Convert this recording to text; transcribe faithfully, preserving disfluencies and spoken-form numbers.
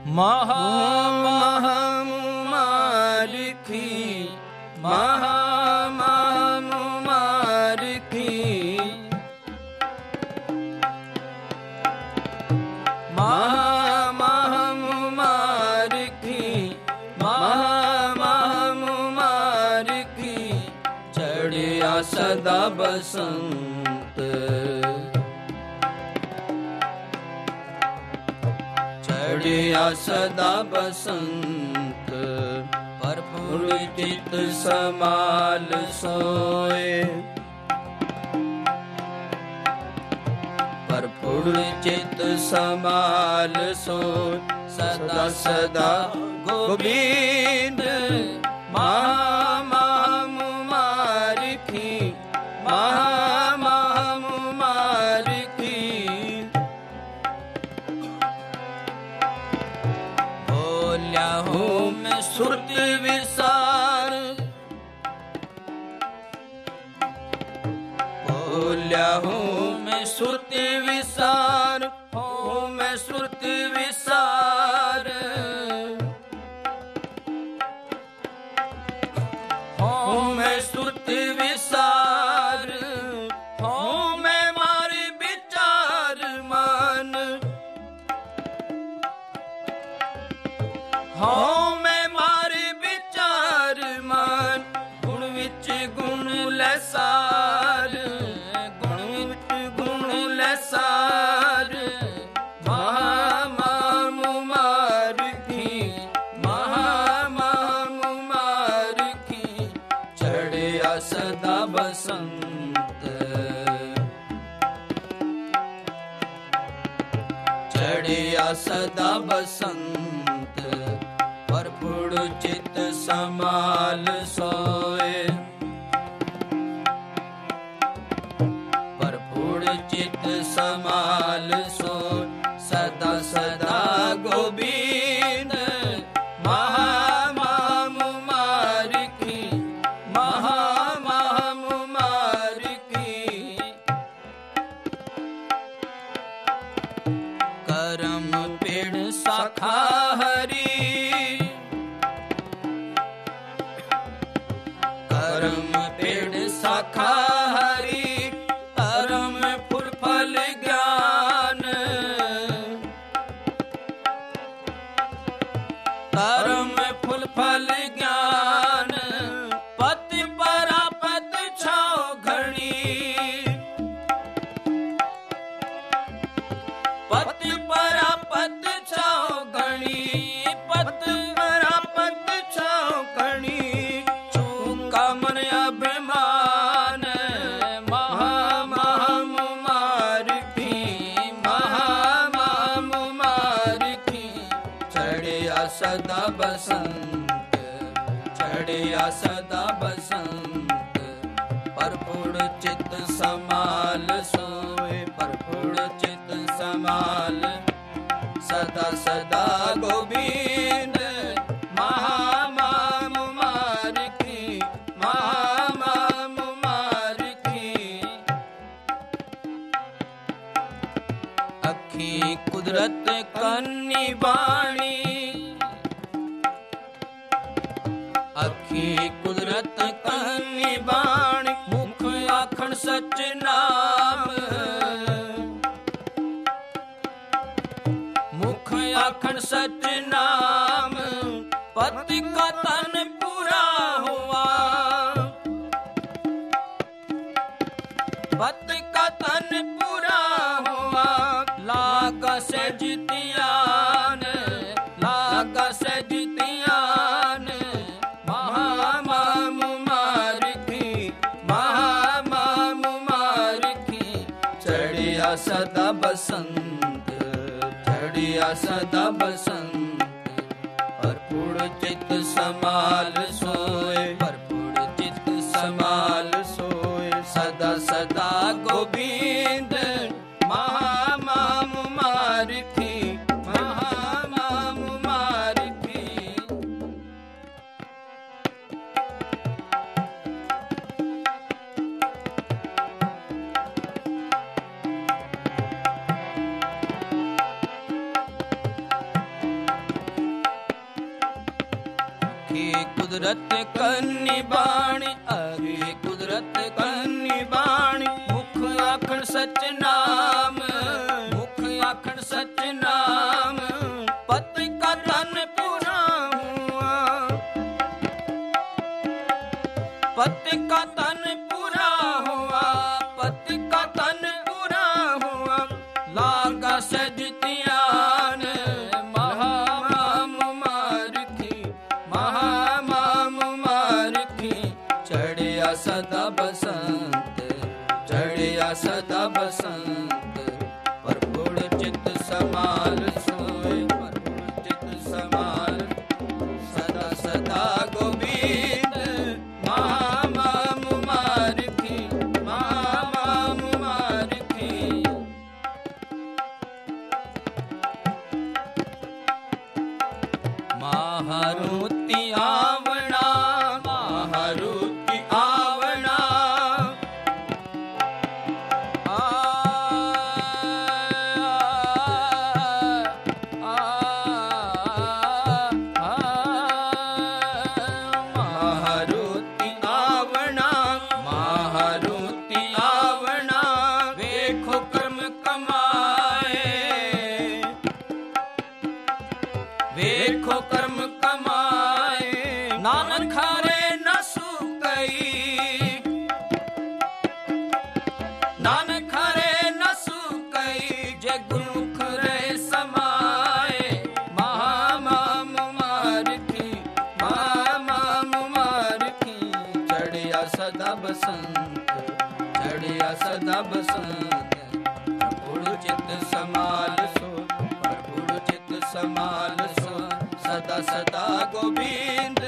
महा महामुमारिखी महा महामुमारिखी महा महामुमारिखी महा महामुमारिखी चढ़िया सदा बसंत चढ़िया सदा बसंत परपुर चित समाल सोए परपुर चित समाल सोए सदा सदा गोविंद महा महामुमारिखी महा महामुमारिखी बोल्या हूँ मैं सुरति विसार बोल्या हूँ मैं सुरति विसार हूँ मैं सुरति विसार हूँ मैं सुरति विसार हूँ मैं मारे विचार मान हूँ मैं मारे विचार मान गुण विच गुण लसार गुण विच गुण लसार महा महामुमारिखी महा महामुमारिखी चढ़िया सदा बसंत चढ़िया सदा बसंत परपुर चित समाल सोए परपुर चित समाल सोए सदा सदा गोविंद महा महामुमारिखी महा महामुमारिखी करम पेड़ शाखा हरी करम पेड़ शाखा हरी करम फूल फल ज्ञान करम फूल फल ज्ञान पति परापत छाओ घड़ी पति परापत छाओ घड़ी पति परापत छाओ घड़ी चूका मन अभिमान महा महामुमारिखी महा महामुमारिखी चढ़िया सदा बसंत चढ़िया सदा बसंत परपुर चित समाल सोए परपुर चित समाल सदा सदा गोविंद महा महामुमारिखी महा महामुमारिखी अखी कुदरत कन्नी बाणी अखी कुदरत कन्नी बाणी मुख आखण सच नाम मुख आखण सच नाम पति का तन पूरा हुआ पति का तन पूरा हुआ लागा से जितियान लागा से जितियान महा महामुमारिखी महा महामुमारिखी चढ़िया सदा बसंत चढ़िया सदा बसंत परपुर चित समाल सोए परपुर चित समाल सोए सदा सदा गोविंद महा महामुमारिखी महा महामुमारिखी आखी कुदरत कन्नी बाणी, आखी कुदरत कन्नी बाणी। मुख आखण सच नाम, मुख आखण सच नाम। पति का तन पूरा हुआ, पति का तन पूरा हुआ, पति का तन पूरा हुआ। लागा सजतियान महामाम मारखी, महामाम मारखी। चढ़िया सदा बसंत, चढ़िया सदा बसंत। परपुड़ चित समाल सोए, परपुड़ चित समाल। सदा सदा गोविंद महामाम मारखी, महामाम मारखी। महारुति आवना, महारुति आवना। आ, आ, आ, महारुति आवना, महारुति आवना। वेखो कर्म कमाए, वेखो कर्म कमाए। नानक खारे न सुकई, नानक खारे न सुकई। जय गुरुमुख रे समाए। महामाम मारखी, महामाम मारखी। चढ़िया सदा बसंत, चढ़िया सदा बसंत। प्रभु चित समाल सो, प्रभु चित समाल सो। सदा सदा गोविंद